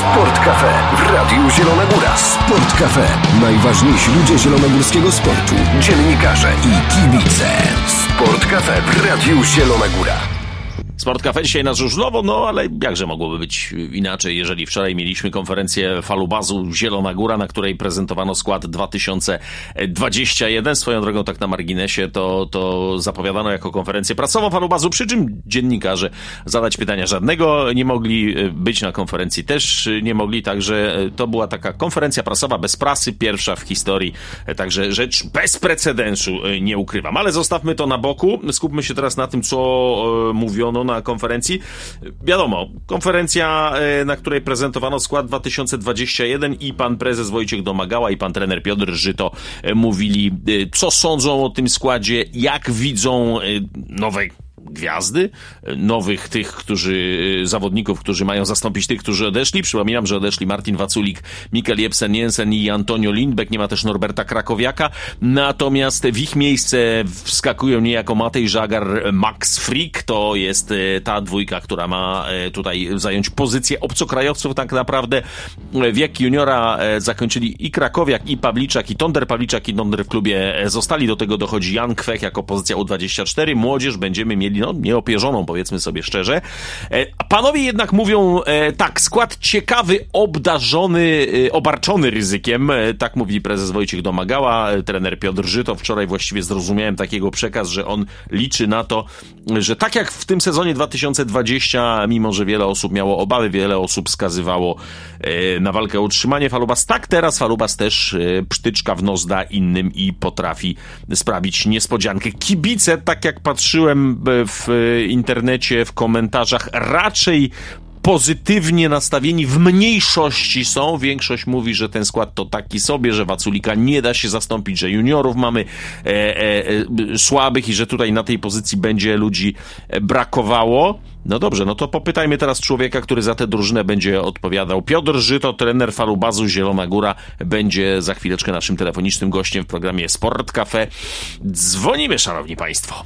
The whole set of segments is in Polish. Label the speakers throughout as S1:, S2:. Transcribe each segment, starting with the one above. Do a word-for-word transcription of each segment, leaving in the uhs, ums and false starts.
S1: Sport Cafe w Radiu Zielona Góra. Sport Cafe. Najważniejsi ludzie zielonogórskiego sportu. Dziennikarze i kibice. Sport Cafe w Radiu Zielona Góra.
S2: Sport Cafe dzisiaj na żużlowo, no ale jakże mogłoby być inaczej, jeżeli wczoraj mieliśmy konferencję falubazu Zielona Góra, na której prezentowano skład dwa tysiące dwudziesty pierwszy. Swoją drogą tak na marginesie to, to zapowiadano jako konferencję prasową falubazu, przy czym dziennikarze zadać pytania żadnego nie mogli, być na konferencji też nie mogli, także to była taka konferencja prasowa bez prasy, pierwsza w historii, także rzecz bez precedensu, nie ukrywam. Ale zostawmy to na boku, skupmy się teraz na tym, co mówiono na konferencji. Wiadomo, konferencja, na której prezentowano skład dwa tysiące dwudziesty pierwszy i pan prezes Wojciech Domagała i pan trener Piotr Żyto mówili, co sądzą o tym składzie, jak widzą nowej gwiazdy, nowych tych, którzy, zawodników, którzy mają zastąpić tych, którzy odeszli. Przypominam, że odeszli Martin Waculik, Mikael Jebsen Jensen i Antonio Lindbeck. Nie ma też Norberta Krakowiaka. Natomiast w ich miejsce wskakują niejako Matej Żagar, Max Frick. To jest ta dwójka, która ma tutaj zająć pozycję obcokrajowców. Tak naprawdę wiek juniora zakończyli i Krakowiak, i Pawliczak, i Tonder. Pawliczak i Tonder w klubie zostali. Do tego dochodzi Jan Kwech jako pozycja U dwadzieścia cztery. Młodzież będziemy mieli no, nieopierzoną, powiedzmy sobie szczerze. A panowie jednak mówią e, tak, skład ciekawy, obdarzony, e, obarczony ryzykiem. E, tak mówi prezes Wojciech Domagała, e, trener Piotr Żyto. Wczoraj właściwie zrozumiałem takiego przekaz, że on liczy na to, że tak jak w tym sezonie dwa tysiące dwudziestym, mimo że wiele osób miało obawy, wiele osób wskazywało e, na walkę o utrzymanie Falubas, tak teraz Falubas też e, psztyczka w nos da innym i potrafi sprawić niespodziankę. Kibice, tak jak patrzyłem w internecie, w komentarzach, raczej pozytywnie nastawieni w mniejszości są. Większość mówi, że ten skład to taki sobie, że Waculika nie da się zastąpić, że juniorów mamy e, e, e, słabych i że tutaj na tej pozycji będzie ludzi brakowało. No dobrze, no to popytajmy teraz człowieka, który za tę drużynę będzie odpowiadał. Piotr Żyto, trener falubazu Zielona Góra, będzie za chwileczkę naszym telefonicznym gościem w programie Sport Cafe. Dzwonimy, szanowni państwo.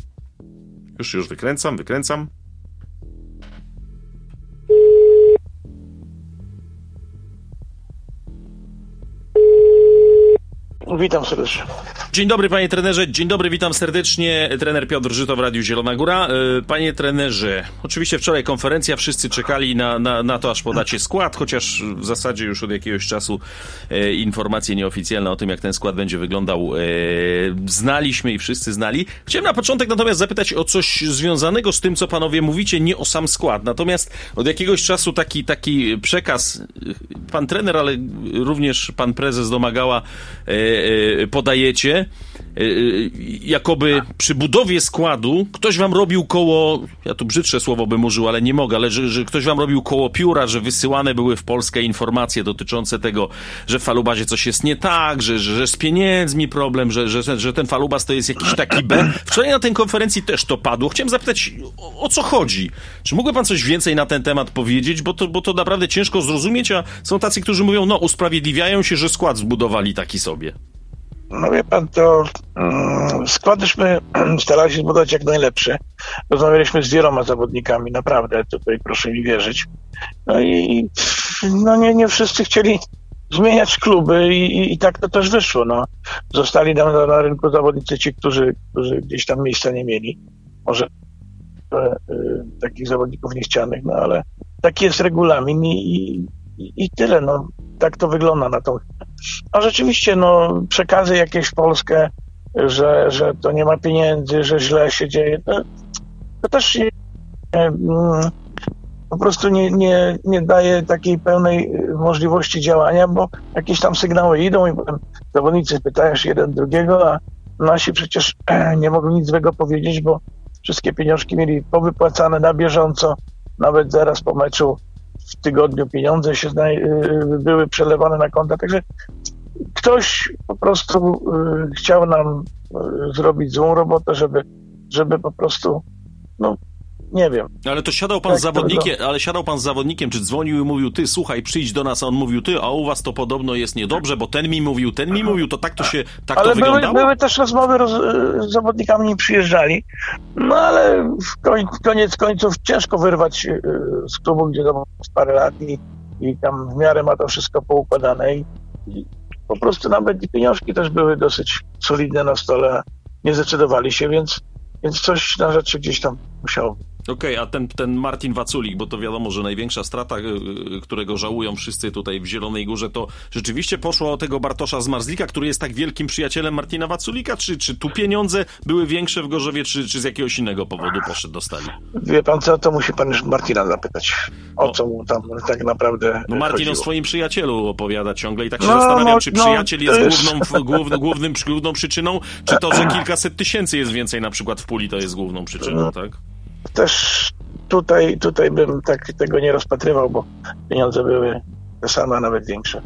S2: Już, już wykręcam, wykręcam.
S3: Witam serdecznie.
S2: Dzień dobry, panie trenerze. Dzień dobry, witam serdecznie. Trener Piotr Żyto w Radiu Zielona Góra. Panie trenerze, oczywiście wczoraj konferencja, wszyscy czekali na, na, na to, aż podacie skład, chociaż w zasadzie już od jakiegoś czasu e, informacje nieoficjalne o tym, jak ten skład będzie wyglądał, e, znaliśmy i wszyscy znali. Chciałem na początek natomiast zapytać o coś związanego z tym, co panowie mówicie, nie o sam skład. Natomiast od jakiegoś czasu taki, taki przekaz, pan trener, ale również pan prezes Domagała e, podajecie, jakoby przy budowie składu ktoś wam robił koło, ja tu brzydsze słowo bym użył, ale nie mogę, ale że, że ktoś wam robił koło pióra, że wysyłane były w Polskę informacje dotyczące tego, że w falubazie coś jest nie tak, że, że, że z pieniędzmi problem, że, że, że ten falubaz to jest jakiś taki B. Wczoraj na tej konferencji też to padło. Chciałem zapytać, o, o co chodzi? Czy mógłby pan coś więcej na ten temat powiedzieć? Bo to, bo to naprawdę ciężko zrozumieć, a są tacy, którzy mówią, no usprawiedliwiają się, że skład zbudowali taki sobie.
S3: No wie pan, to um, składyśmy starali się zbudować jak najlepsze. Rozmawialiśmy z wieloma zawodnikami, naprawdę, tutaj proszę mi wierzyć. No i no nie, nie wszyscy chcieli zmieniać kluby i, i, i tak to też wyszło. No. Zostali nam na, na rynku zawodnicy ci, którzy, którzy gdzieś tam miejsca nie mieli. Może e, e, takich zawodników niechcianych, no ale taki jest regulamin i, i, i tyle. No. Tak to wygląda na tą. A rzeczywiście, no, przekazy jakieś w Polskę, że, że to nie ma pieniędzy, że źle się dzieje, to, to też nie, po prostu nie, nie, nie daje takiej pełnej możliwości działania, bo jakieś tam sygnały idą i potem zawodnicy pytają się jeden drugiego, a nasi przecież nie mogą nic złego powiedzieć, bo wszystkie pieniążki mieli powypłacane na bieżąco, nawet zaraz po meczu w tygodniu pieniądze się zna- były przelewane na konta, także ktoś po prostu y, chciał nam y, zrobić złą robotę, żeby, żeby po prostu, no nie wiem.
S2: Ale to siadał pan z zawodnikiem, ale siadał pan z zawodnikiem, czy dzwonił i mówił, ty słuchaj, przyjdź do nas, a on mówił, ty, a u was to podobno jest niedobrze, bo ten mi mówił, ten mi mówił, to tak to się, tak
S3: ale
S2: to
S3: były,
S2: wyglądało?
S3: były też rozmowy, roz, z zawodnikami nie przyjeżdżali, no ale w koń, koniec końców ciężko wyrwać z klubu, gdzie to parę lat i i tam w miarę ma to wszystko poukładane i, i po prostu nawet i pieniążki też były dosyć solidne na stole, nie zdecydowali się, więc, więc coś na rzeczy gdzieś tam musiało być.
S2: Okej, okay, a ten, ten Martin Waculik, bo to wiadomo, że największa strata, którego żałują wszyscy tutaj w Zielonej Górze, to rzeczywiście poszło o tego Bartosza Zmarzlika, który jest tak wielkim przyjacielem Martina Waculika, czy, czy tu pieniądze były większe w Gorzowie, czy, czy z jakiegoś innego powodu poszedł do Stali?
S3: Wie pan co, to musi pan już Martina zapytać, o no, co mu tam tak naprawdę
S2: No Martin
S3: chodziło.
S2: O swoim przyjacielu opowiada ciągle i tak się
S3: no,
S2: zastanawiam,
S3: no,
S2: czy
S3: no,
S2: przyjaciel jest,
S3: jest...
S2: Główną, główną, głównym, główną przyczyną, czy to, że kilkaset tysięcy jest więcej na przykład w puli, to jest główną przyczyną, tak?
S3: Też tutaj, tutaj bym tak tego nie rozpatrywał, bo pieniądze były te same, a nawet większe.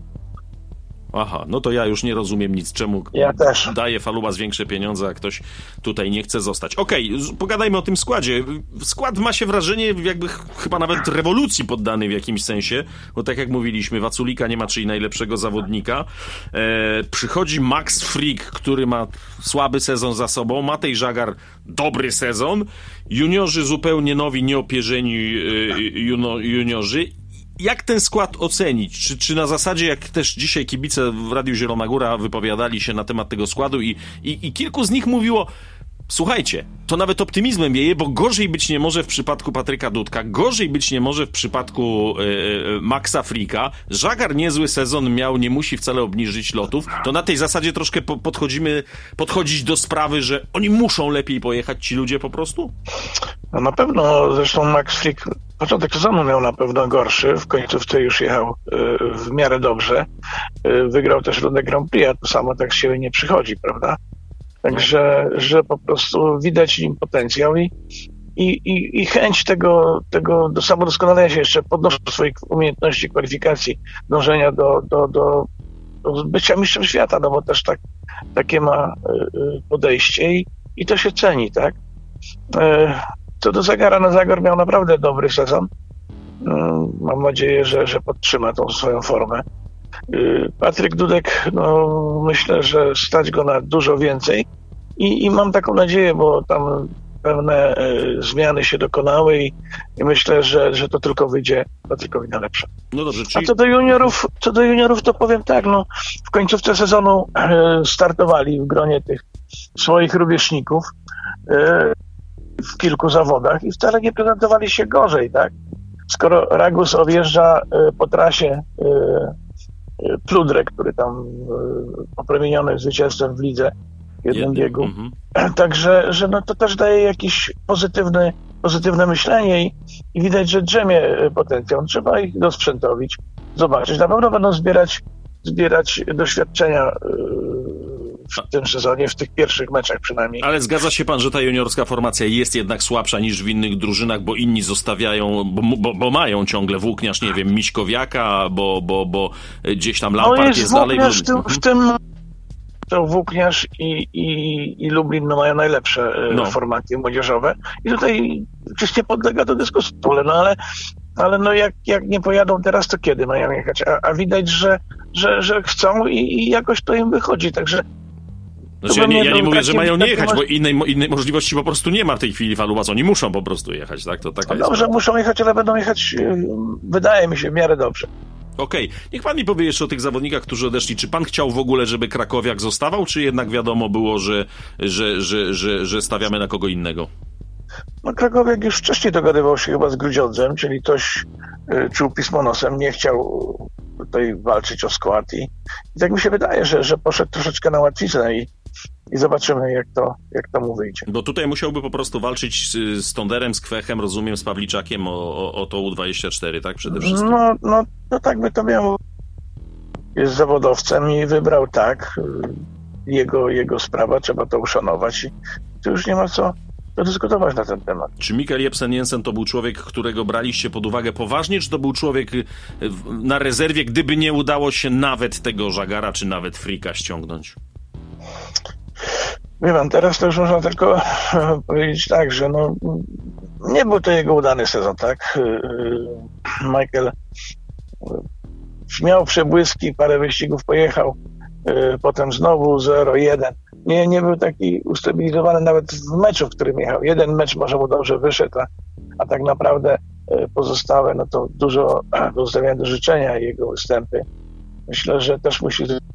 S2: Aha, no to ja już nie rozumiem nic, czemu
S3: ja też.
S2: daje Falubas większe pieniądze, a ktoś tutaj nie chce zostać. Okej, okay, pogadajmy o tym składzie. Skład ma się wrażenie jakby chyba nawet rewolucji poddany w jakimś sensie, bo tak jak mówiliśmy, Waculika nie ma, czyli najlepszego zawodnika. E, przychodzi Max Frick, który ma słaby sezon za sobą, Matej Żagar dobry sezon, juniorzy zupełnie nowi, nieopierzeni e, juno, juniorzy. Jak ten skład ocenić? Czy, czy na zasadzie, jak też dzisiaj kibice w Radiu Zielona Góra wypowiadali się na temat tego składu i, i, i kilku z nich mówiło, słuchajcie, to nawet optymizmem wieje, bo gorzej być nie może w przypadku Patryka Dudka, gorzej być nie może w przypadku yy, Maxa Fricka. Żagar niezły sezon miał, nie musi wcale obniżyć lotów. To na tej zasadzie troszkę po, podchodzimy, podchodzić do sprawy, że oni muszą lepiej pojechać, ci ludzie po prostu?
S3: No na pewno, zresztą Max Frick początek sezonu miał na pewno gorszy, w końcówce już jechał yy, w miarę dobrze. Yy, wygrał też rundę Grand Prix, a to samo tak z siebie nie przychodzi, prawda? Także, że po prostu widać im potencjał i, i, i, i chęć tego, tego do samodoskonalenia się jeszcze podnoszą swoich umiejętności, kwalifikacji, dążenia do, do, do, do bycia mistrzem świata, no bo też tak, takie ma podejście i, i to się ceni, tak? Co do Zagara, no Zagor miał naprawdę dobry sezon. Mam nadzieję, że, że podtrzyma tą swoją formę. Patryk Dudek, no myślę, że stać go na dużo więcej i, i mam taką nadzieję, bo tam pewne y, zmiany się dokonały i, i myślę, że, że to tylko wyjdzie Patrykowi na lepsze.
S2: No dobrze, czyli...
S3: A co do juniorów, co do juniorów, to powiem tak, no w końcówce sezonu y, startowali w gronie tych swoich rówieśników y, w kilku zawodach i wcale nie prezentowali się gorzej, tak? Skoro Ragus objeżdża y, po trasie y, Pludrek, który tam popromieniony zwycięstwem w lidze w jednym Jednym, biegu. Mm-hmm. Także, że no to też daje jakieś pozytywne, pozytywne myślenie i, i widać, że drzemie potencjał. Trzeba ich dosprzętowić, zobaczyć. Na pewno będą zbierać, zbierać doświadczenia w tym sezonie, w tych pierwszych meczach przynajmniej.
S2: Ale zgadza się pan, że ta juniorska formacja jest jednak słabsza niż w innych drużynach, bo inni zostawiają, bo, bo, bo mają ciągle włókniarz, nie wiem, Miśkowiaka, bo, bo, bo gdzieś tam Lampard
S3: no jest,
S2: jest dalej.
S3: W tym, w tym to Włókniarz i, i, i Lublin no, mają najlepsze no. formacje młodzieżowe i tutaj oczywiście podlega do dyskusji, no ale ale no jak, jak nie pojadą teraz, to kiedy mają jechać? A, a widać, że, że, że chcą i, i jakoś to im wychodzi, także
S2: Znaczy, ja nie, ja nie mówię, że mają nie jechać, bo innej, innej możliwości po prostu nie ma w tej chwili Falubas. Oni muszą po prostu jechać, tak? To taka
S3: no dobrze,
S2: jest
S3: muszą jechać, ale będą jechać, wydaje mi się, w miarę dobrze.
S2: Okej. Okay. Niech pan mi powie jeszcze o tych zawodnikach, którzy odeszli. Czy pan chciał w ogóle, żeby Krakowiak zostawał, czy jednak wiadomo było, że, że, że, że, że stawiamy na kogo innego?
S3: No Krakowiak już wcześniej dogadywał się chyba z Grudziądzem, czyli ktoś y, czuł pismo nosem, nie chciał tutaj walczyć o skład i, i tak mi się wydaje, że, że poszedł troszeczkę na łatwiznę i I zobaczymy, jak to, jak to mu wyjdzie.
S2: Bo tutaj musiałby po prostu walczyć z, z Tonderem, z Kwechem, rozumiem, z Pawliczakiem o, o, o to U dwadzieścia cztery, tak? Przede wszystkim.
S3: No, no, no tak by to miało. Jest zawodowcem i wybrał tak. Jego, jego sprawa, trzeba to uszanować i tu już nie ma co dyskutować na ten temat.
S2: Czy Mikael Jebsen Jensen to był człowiek, którego braliście pod uwagę poważnie, czy to był człowiek na rezerwie, gdyby nie udało się nawet tego Żagara, czy nawet Fricka ściągnąć?
S3: Wie pan, teraz to już można tylko powiedzieć tak, że no, nie był to jego udany sezon, tak? Michael miał przebłyski, parę wyścigów pojechał, potem znowu zero jeden. Nie, nie był taki ustabilizowany nawet w meczu, w którym jechał. Jeden mecz może mu dobrze wyszedł, a, a tak naprawdę pozostałe, no to dużo zostawiam do życzenia jego występy. Myślę, że też musi, że,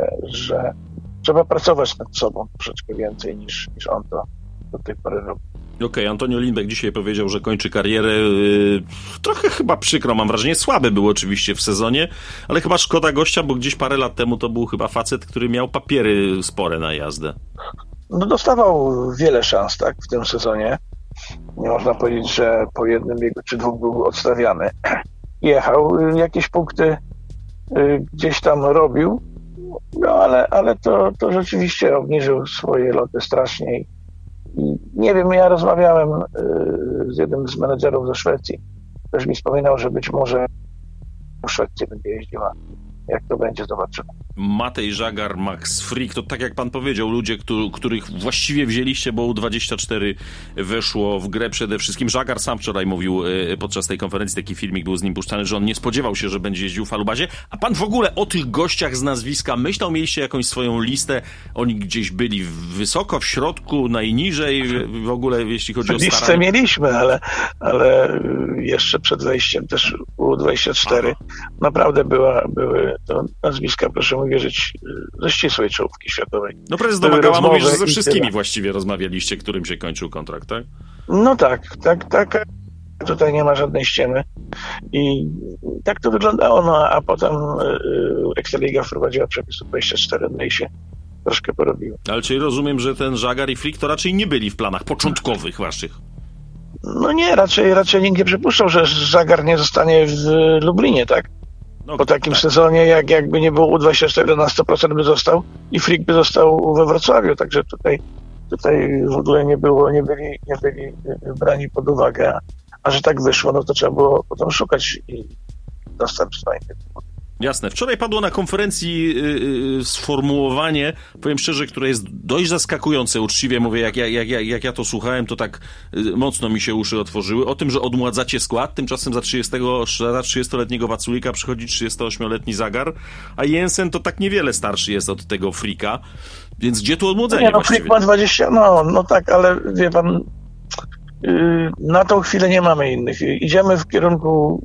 S3: że trzeba pracować nad sobą troszeczkę więcej niż, niż on to do tej pory robi.
S2: Okej, okay, Antonio Lindbeck dzisiaj powiedział, że kończy karierę. Yy, trochę chyba przykro, mam wrażenie. Słaby był oczywiście w sezonie, ale chyba szkoda gościa, bo gdzieś parę lat temu to był chyba facet, który miał papiery spore na jazdę.
S3: No dostawał wiele szans, tak, w tym sezonie. Nie można powiedzieć, że po jednym biegu czy dwóch był odstawiany. Jechał, jakieś punkty yy, gdzieś tam robił, no ale, ale to, to rzeczywiście obniżył swoje loty strasznie. I nie wiem, ja rozmawiałem z jednym z menedżerów ze Szwecji. Też mi wspominał, że być może w Szwecji będzie jeździła. Jak to będzie, zobaczymy.
S2: Matej Żagar, Max Frick, to tak jak pan powiedział, ludzie, których właściwie wzięliście, bo U dwadzieścia cztery weszło w grę przede wszystkim. Żagar sam wczoraj mówił podczas tej konferencji, taki filmik był z nim puszczany, że on nie spodziewał się, że będzie jeździł w Falubazie. A pan w ogóle o tych gościach z nazwiska myślał? Mieliście jakąś swoją listę? Oni gdzieś byli wysoko, w środku, najniżej? W ogóle jeśli chodzi o staranie?
S3: Listę mieliśmy, ale, ale jeszcze przed wejściem też U dwadzieścia cztery Aha. naprawdę była, były to nazwiska, proszę mi wierzyć, ze ścisłej czołówki światowej.
S2: No prezes Domagała mówi, że ze wszystkimi właściwie rozmawialiście, którym się kończył kontrakt, tak?
S3: No tak, tak, tak. Tutaj nie ma żadnej ściemy. I tak to wyglądało, no a potem yy, Ekstraliga wprowadziła przepis U dwadzieścia cztery, no i się troszkę porobiło.
S2: Ale czyli rozumiem, że ten Żagar i Frick to raczej nie byli w planach początkowych waszych?
S3: No nie, raczej, raczej nikt nie przypuszczał, że Żagar nie zostanie w Lublinie, tak? No, po takim tak. sezonie, jak jakby nie było U dwadzieścia cztery, na sto procent by został i Frick by został we Wrocławiu, także tutaj, tutaj w ogóle nie było, nie byli, nie byli brani pod uwagę, a, a że tak wyszło, no to trzeba było potem szukać i dostępstwa.
S2: Jasne. Wczoraj padło na konferencji yy, sformułowanie, powiem szczerze, które jest dość zaskakujące, uczciwie mówię, jak ja, jak, jak, jak ja to słuchałem, to tak yy, mocno mi się uszy otworzyły, o tym, że odmładzacie skład, tymczasem za trzydziestoletniego Waculika przychodzi trzydziestoośmioletni Zagar, a Jensen to tak niewiele starszy jest od tego Fricka, więc gdzie tu odmłodzenie
S3: nie, no,
S2: właściwie?
S3: Frick ma dwadzieścia, no, no tak, ale wie pan, yy, na tą chwilę nie mamy innych. Idziemy w kierunku,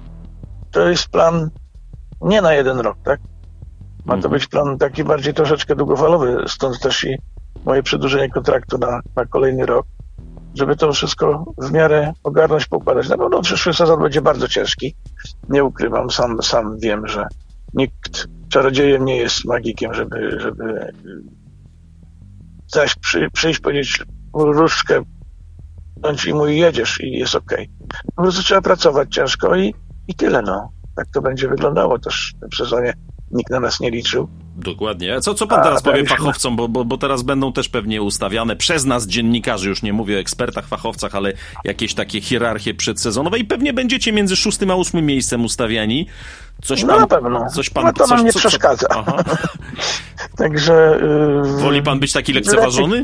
S3: to jest plan nie na jeden rok, tak? Ma to być plan taki bardziej troszeczkę długofalowy, stąd też i moje przedłużenie kontraktu na, na kolejny rok, żeby to wszystko w miarę ogarnąć, poukładać. Na pewno przyszły sezon będzie bardzo ciężki, nie ukrywam, sam, sam wiem, że nikt czarodziejem nie jest magikiem, żeby, żeby zaś przy, przyjść, powiedzieć różdżkę, wziąć i mu jedziesz i jest okej. Okay. Po prostu trzeba pracować ciężko i, i tyle, no. Tak to będzie wyglądało też w tym sezonie. Nikt na nas nie liczył.
S2: Dokładnie. A co, co pan teraz A, powie fachowcom, bo, bo, bo teraz będą też pewnie ustawiane przez nas dziennikarzy, już nie mówię o ekspertach, fachowcach, ale jakieś takie hierarchie przedsezonowe i pewnie będziecie między szóstym a ósmym miejscem ustawiani. Coś
S3: no
S2: pan,
S3: na pewno.
S2: Coś pan,
S3: no to
S2: coś,
S3: nam nie
S2: co,
S3: przeszkadza.
S2: Co,
S3: Także... Yy,
S2: Woli pan być taki lekceważony?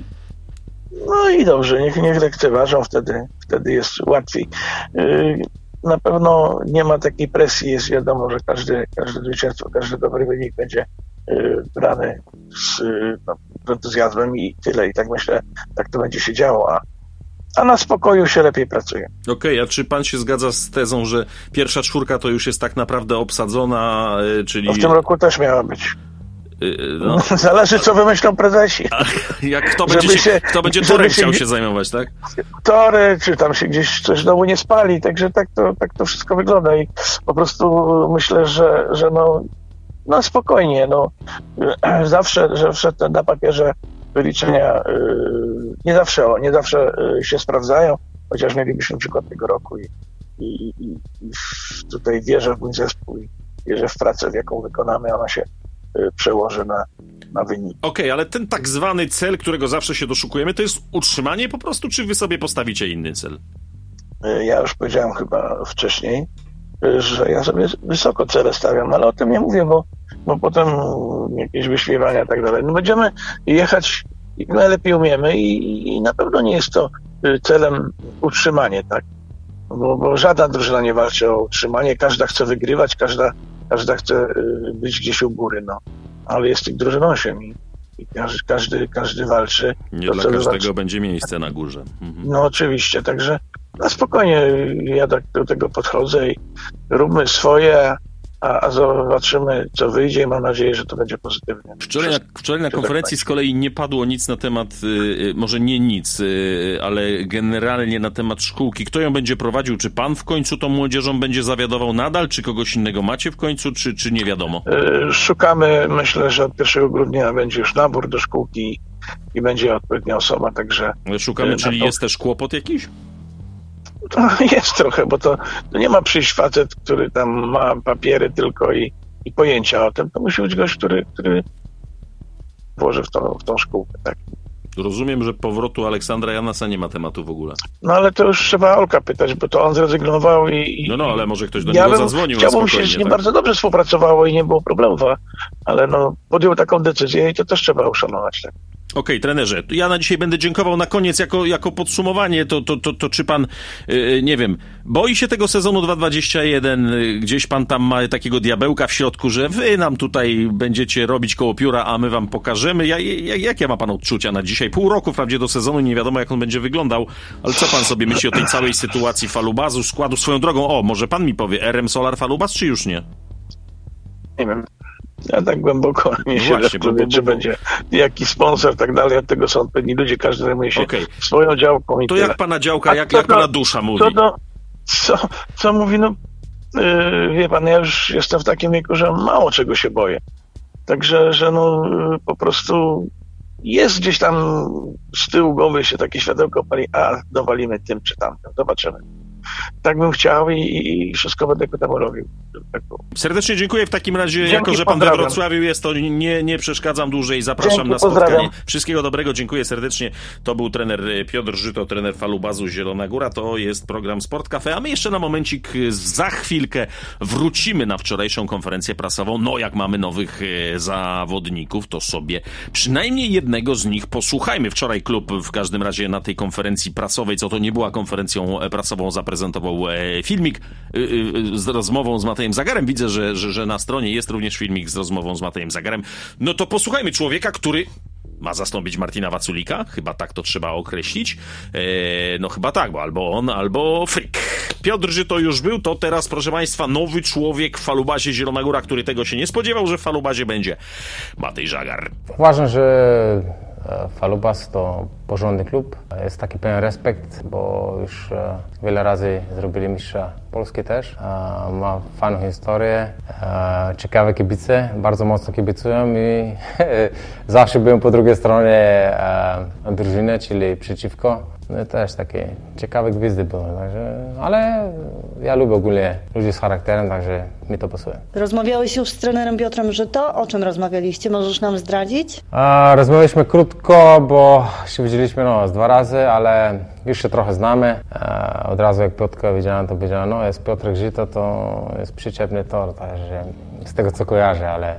S3: No i dobrze, niech, niech lekceważą, wtedy, wtedy jest łatwiej. Yy, Na pewno nie ma takiej presji, jest wiadomo, że każdy, każde zwycięstwo, każdy dobry wynik będzie y, brany z, no, z entuzjazmem i tyle. I tak myślę, tak to będzie się działo, a, a na spokoju się lepiej pracuje.
S2: Okej, okay, a czy pan się zgadza z tezą, że pierwsza czwórka to już jest tak naprawdę obsadzona, y, czyli...
S3: No w tym roku też miała być.
S2: No.
S3: Zależy, co wymyślą prezesi.
S2: A jak kto będzie, się, się, kto będzie torem chciał się zajmować, tak?
S3: Tory, czy tam się gdzieś coś znowu nie spali, także tak to, tak to wszystko wygląda i po prostu myślę, że, że no, no spokojnie, no zawsze, że wszedł na papierze wyliczenia nie zawsze, nie zawsze się sprawdzają, chociaż mielibyśmy przykład tego roku i, i, i, i tutaj wierzę w mój zespół i wierzę w pracę, w jaką wykonamy, ona się przełoży na, na wynik.
S2: Okej, okay, ale ten tak zwany cel, którego zawsze się doszukujemy, to jest utrzymanie po prostu, czy wy sobie postawicie inny cel?
S3: Ja już powiedziałem chyba wcześniej, że ja sobie wysoko cele stawiam, ale o tym nie mówię, bo, bo potem jakieś wyśmiewania i tak dalej. No będziemy jechać jak najlepiej umiemy i, i na pewno nie jest to celem utrzymanie, tak? Bo, bo żadna drużyna nie walczy o utrzymanie, każda chce wygrywać, każda Każda chce być gdzieś u góry, no. Ale jest tych drużyn osiem i, i każdy, każdy, każdy walczy.
S2: Nie dla każdego walczy. Będzie miejsce na górze. Mhm.
S3: No oczywiście, także No spokojnie, ja tak do tego podchodzę i róbmy swoje, a, a zobaczymy, co wyjdzie i mam nadzieję, że to będzie pozytywnie.
S2: Wczoraj na, wczoraj na konferencji z kolei nie padło nic na temat, y, może nie nic, y, ale generalnie na temat szkółki. Kto ją będzie prowadził? Czy pan w końcu tą młodzieżą będzie zawiadował nadal? Czy kogoś innego macie w końcu? Czy, czy nie wiadomo?
S3: Y, szukamy, myślę, że od pierwszego grudnia będzie już nabór do szkółki i będzie odpowiednia osoba, także...
S2: Szukamy,
S3: y,
S2: czyli
S3: to...
S2: jest też kłopot jakiś?
S3: To jest trochę, bo to, to nie ma przyjść facet, który tam ma papiery tylko i, i pojęcia o tym. To musi być gość, który, który włoży w, to, w tą szkółkę, tak.
S2: Rozumiem, że powrotu Aleksandra Janasa nie ma tematu w ogóle.
S3: No ale to już trzeba Olka pytać, bo to on zrezygnował i... i
S2: no, no, ale może ktoś do
S3: ja
S2: niego
S3: bym,
S2: zadzwonił
S3: chciałbym
S2: na spokojnie,
S3: się z nim
S2: tak?
S3: bardzo dobrze współpracowało i nie było problemów, ale no podjął taką decyzję i to też trzeba uszanować, tak.
S2: Okej, okay, trenerze, ja na dzisiaj będę dziękował na koniec jako, jako podsumowanie, to, to, to, to czy pan, yy, nie wiem, boi się tego sezonu dwa tysiące dwudziestego pierwszego, yy, gdzieś pan tam ma takiego diabełka w środku, że wy nam tutaj będziecie robić koło pióra, a my wam pokażemy. Ja, ja, jakie ma pan odczucia na dzisiaj? Pół roku wprawdzie do sezonu, nie wiadomo jak on będzie wyglądał, ale co pan sobie myśli o tej całej sytuacji Falubazu, składu swoją drogą? O, może pan mi powie, R M Solar Falubaz, czy już nie?
S3: Nie wiem. Ja tak głęboko nie się
S2: Właśnie, bo, bo, bo,
S3: czy będzie jakiś sponsor, tak dalej, od tego są odpowiedni ludzie, każdy zajmuje się
S2: okay.
S3: swoją działką. I
S2: to
S3: tyle.
S2: Jak pana działka, jak,
S3: to,
S2: jak pana dusza mówi?
S3: To do, co, co mówi, no yy, wie pan, ja już jestem w takim wieku, że mało czego się boję. Także, że no yy, po prostu jest gdzieś tam z tyłu głowy się takie światełko pali, a dowalimy tym czy tamtym, zobaczymy. Tak bym chciał i, i wszystko będę ku temu robił. Tak.
S2: Serdecznie dziękuję w takim razie,
S3: Dzięki,
S2: jako że pan
S3: pozdrawiam.
S2: we Wrocławiu jest, to nie, nie przeszkadzam dłużej, zapraszam
S3: Dzięki,
S2: na spotkanie.
S3: pozdrawiam.
S2: Wszystkiego dobrego, dziękuję serdecznie. To był trener Piotr Żyto, trener Falubazu Zielona Góra, to jest program Sport Cafe, a my jeszcze na momencik, za chwilkę wrócimy na wczorajszą konferencję prasową. No jak mamy nowych zawodników, to sobie przynajmniej jednego z nich posłuchajmy. Wczoraj klub w każdym razie na tej konferencji prasowej, co to nie była konferencją prasową, zaprezentował filmik z rozmową z Matejem Zagarem. Widzę, że, że, że na stronie jest również filmik z rozmową z Matejem Zagarem. No to posłuchajmy człowieka, który ma zastąpić Martina Waculika. Chyba tak to trzeba określić. Eee, no chyba tak, bo albo on, albo Fryk. Piotr Żyto już był, to teraz, proszę państwa, nowy człowiek w Falubazie Zielona Góra, który tego się nie spodziewał, że w Falubazie będzie Matej Zagar.
S4: Uważam, że Falubaz to porządny klub. Jest taki pewien respekt, bo już wiele razy zrobili mistrza Polski też. Ma fajną historię, ciekawe kibice, bardzo mocno kibicują i zawsze byłem po drugiej stronie drużyny, czyli przeciwko. No i też takie ciekawe gwizdy były, także, ale ja lubię ogólnie ludzi z charakterem, także mi to pasuje.
S5: Rozmawiałeś już z trenerem Piotrem Żyto? O czym rozmawialiście? Możesz nam zdradzić?
S4: A, rozmawialiśmy krótko, bo się widzieliśmy no, z dwa razy, ale już się trochę znamy. A, od razu jak Piotrka widziałem, to powiedziałem, no jest Piotrek Żyto, to jest przyczepny tor, także z tego co kojarzę, ale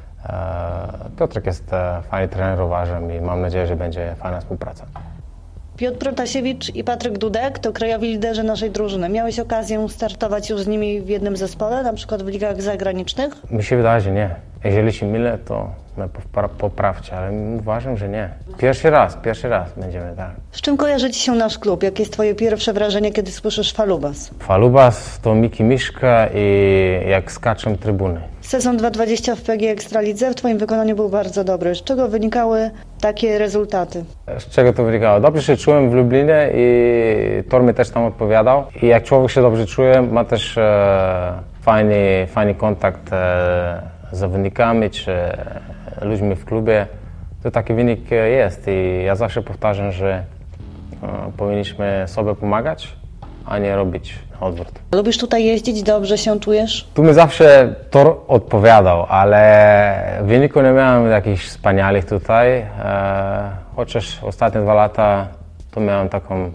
S4: e, Piotrek jest e, fajny trener, uważam i mam nadzieję, że będzie fajna współpraca.
S5: Piotr Protasiewicz i Patryk Dudek to krajowi liderzy naszej drużyny. Miałeś okazję startować już z nimi w jednym zespole, na przykład w ligach zagranicznych?
S4: Mi się wydaje, że nie. Jeżeli się mylę, to poprawcie, ale uważam, że nie. Pierwszy raz, pierwszy raz będziemy tak.
S5: Z czym kojarzy ci się nasz klub? Jakie jest twoje pierwsze wrażenie, kiedy słyszysz Falubaz?
S4: Falubaz to Miki Miszka i jak skaczą trybuny.
S5: Sezon dwa tysiące dwudziesty w P G Ekstralidze w twoim wykonaniu był bardzo dobry. Z czego wynikały takie rezultaty? Z
S4: czego to wynikało? Dobrze się czułem w Lublinie i Tor mi też tam odpowiadał. I jak człowiek się dobrze czuje, ma też e, fajny, fajny kontakt e, z zawodnikami czy ludźmi w klubie, to taki wynik jest i ja zawsze powtarzam, że e, powinniśmy sobie pomagać, a nie robić odwrót.
S5: Lubisz tutaj jeździć? Dobrze się czujesz?
S4: Tu mi zawsze Tor odpowiadał, ale w wyniku nie miałem jakichś wspaniałych tutaj, e, chociaż ostatnie dwa lata to miałem taką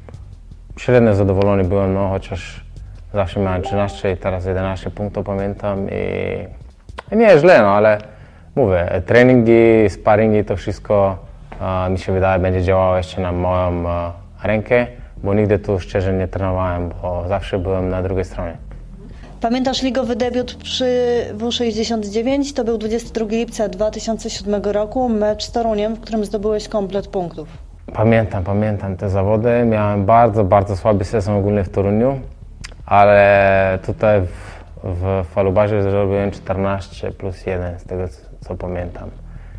S4: średnio zadowolony byłem, no chociaż zawsze miałem trzynaście i teraz jedenaście punktów pamiętam i, i nie jest źle, no ale mówię, treningi, sparingi, to wszystko e, mi się wydaje będzie działało jeszcze na moją e, rękę, bo nigdy tu szczerze nie trenowałem, bo zawsze byłem na drugiej stronie.
S5: Pamiętasz ligowy debiut przy W sześćdziesiąt dziewięć? To był dwudziestego drugiego lipca dwa tysiące siódmego roku, mecz z Toruniem, w którym zdobyłeś komplet punktów.
S4: Pamiętam, pamiętam te zawody. Miałem bardzo, bardzo słaby sezon ogólnie w Toruniu, ale tutaj w, w Falubazie zrobiłem czternaście plus jeden z tego, co pamiętam.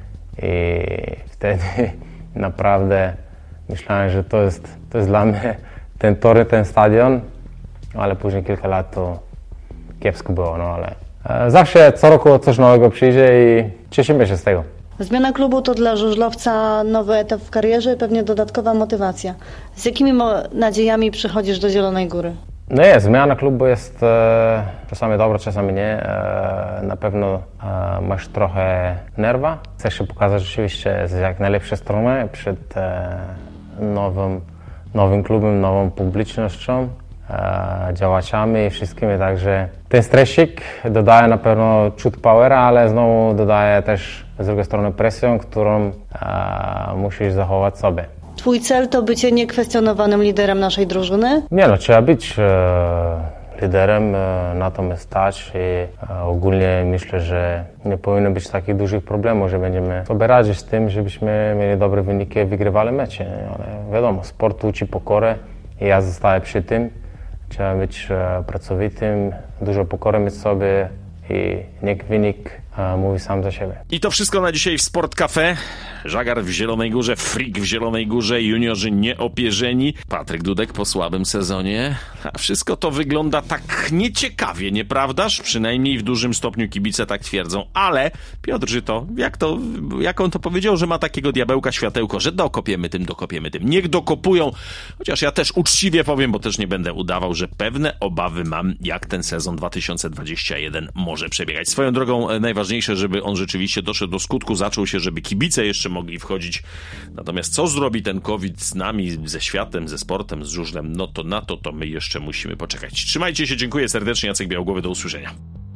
S4: I wtedy naprawdę myślałem, że to jest, to jest dla mnie ten tor, ten stadion, ale później kilka lat to kiepsko było, no ale zawsze co roku coś nowego przyjdzie i cieszymy się z tego.
S5: Zmiana klubu to dla żużlowca nowy etap w karierze i pewnie dodatkowa motywacja. Z jakimi mo- nadziejami przychodzisz do Zielonej Góry?
S4: No jest, zmiana klubu jest e, czasami dobra, czasami nie. E, na pewno e, masz trochę nerwa. Chcesz się pokazać rzeczywiście z jak najlepszej strony przed e, nowym, nowym klubem, nową publicznością, e, działaczami i wszystkimi. Także ten stresik dodaje na pewno ciut powera, ale znowu dodaje też z drugiej strony presję, którą e, musisz zachować sobie.
S5: Twój cel to bycie niekwestionowanym liderem naszej drużyny?
S4: Nie no, trzeba być e, liderem, e, na to my stać i e, ogólnie myślę, że nie powinno być takich dużych problemów, że będziemy sobie radzić z tym, żebyśmy mieli dobre wyniki i wygrywali mecze. Ale wiadomo, sport uczy pokorę i ja zostaję przy tym. Trzeba być e, pracowitym, dużo pokory mieć sobie i niech wynik e, mówi sam za siebie.
S2: I to wszystko na dzisiaj w Sport Cafe. Żagar w Zielonej Górze, Frik w Zielonej Górze, juniorzy nieopierzeni, Patryk Dudek po słabym sezonie. A wszystko to wygląda tak nieciekawie, nieprawdaż? Przynajmniej w dużym stopniu kibice tak twierdzą. Ale Piotr Żyto, jak to, jak on to powiedział, że ma takiego diabełka światełko, że dokopiemy tym, dokopiemy tym. Niech dokopują, chociaż ja też uczciwie powiem, bo też nie będę udawał, że pewne obawy mam, jak ten sezon dwa tysiące dwudziesty pierwszy może przebiegać. Swoją drogą najważniejsze, żeby on rzeczywiście doszedł do skutku, zaczął się, żeby kibice jeszcze mogli wchodzić. Natomiast co zrobi ten COVID z nami, ze światem, ze sportem, z żużlem, no to na to to my jeszcze musimy poczekać. Trzymajcie się, dziękuję serdecznie, Jacek Białgłowy, do usłyszenia.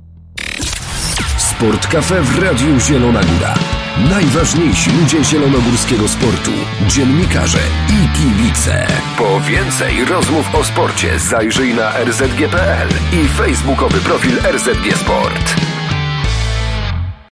S1: Sport Cafe w Radiu Zielona Góra. Najważniejsi ludzie zielonogórskiego sportu, dziennikarze i kibice. Po więcej rozmów o sporcie zajrzyj na r z g kropka p l i facebookowy profil R Z G Sport.